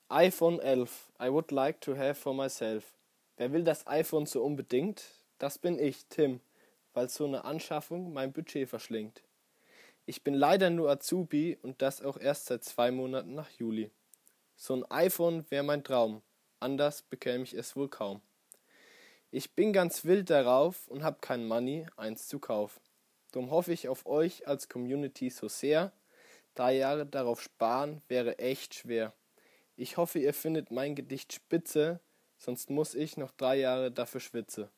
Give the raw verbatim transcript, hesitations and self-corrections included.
iPhone elf. I would like to have for myself. Wer will das iPhone so unbedingt? Das bin ich, Tim, weil so eine Anschaffung mein Budget verschlingt. Ich bin leider nur Azubi und das auch erst seit zwei Monaten nach Juli. So ein iPhone wäre mein Traum, anders bekäme ich es wohl kaum. Ich bin ganz wild darauf und hab kein Money, eins zu kaufen. Drum hoffe ich auf euch als Community so sehr, drei Jahre darauf sparen wäre echt schwer. Ich hoffe, ihr findet mein Gedicht spitze, sonst muss ich noch drei Jahre dafür schwitze.